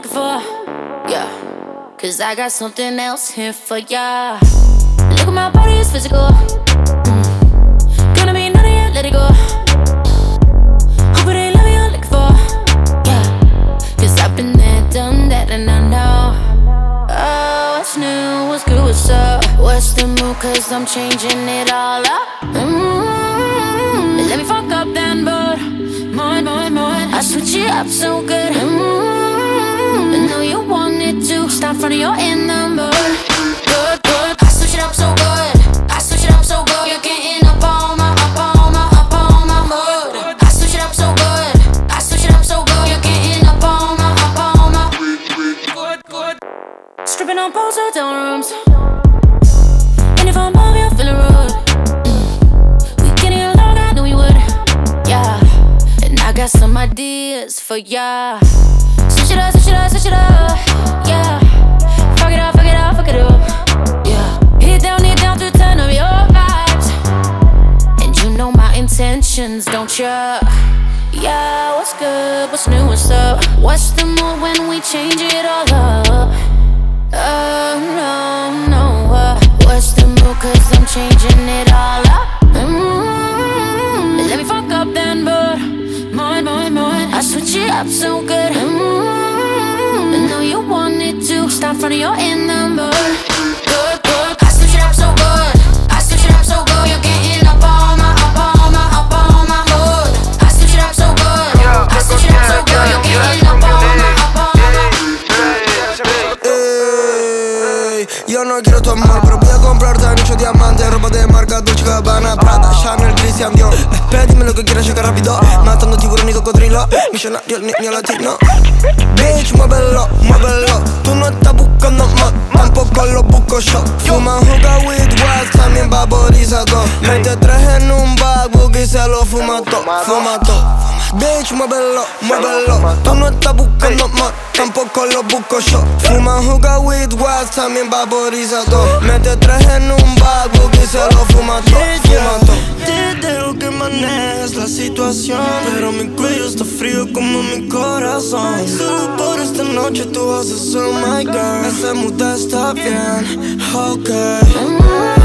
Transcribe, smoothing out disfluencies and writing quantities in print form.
looking for, yeah. Cause I got something else here for ya. Look at my body, it's physical. Gonna be none of you, let it go. Hope it ain't love you're looking for, yeah. Cause I've been there, done that, and I know. Oh, what's new, what's good, what's up? What's the move, cause I'm changing it all up. Let me fuck up then, but more. I switch it up so good. I know you want it to. Stop front of your in the mood. Good. I switch it up so good. I switch it up so good. You're getting up on my mood. I switch it up so good. I switch it up so good. You're getting up on my good. Stripping on poles, hotel rooms. And if I'm on me, I'm feeling rude. We getting along, I knew we would. Yeah. And I got some ideas for ya. Switch it up, yeah. Fuck it up, yeah. Hit down to turn up your vibes. And you know my intentions, don't ya? Yeah, what's good, what's new, what's up? What's the mood when we change it all up? No, what's the mood, cause I'm changing it all up. Let me fuck up then, but more. I switch it up so good. I know you want it to. Stop front of your in the mood. Good. I switch it up so good. I switch it up so good. You're getting up on my mood. I switch it up so good. I switch it up so good. You're getting up on my Yo no quiero tu amor, pero voy a comprarte anillo diamante, ropa de marca Dolce Gabbana, Prada, Chanel, Christian Dior. Pedime lo que quieras, llega rápido. Matando tiburón y cocodrilo. Millonario, el niño latino. Bitch, muévelo. Tú no estás buscando mod, tampoco lo busco yo. Fuma hookah with wax, también vaporizador. Mete tres en un bag, y se lo fuma todo. Bitch, muévelo. Tú no estás buscando mod, tampoco lo busco yo. Fuma hookah with wax, también vaporizador. Mete tres en un bag, y se lo fuma todo. Te dejo que manejes la situación, pero mi cuello está frío como mi corazón. Solo por esta noche tú vas a ser my girl. Ese mood está bien, ok.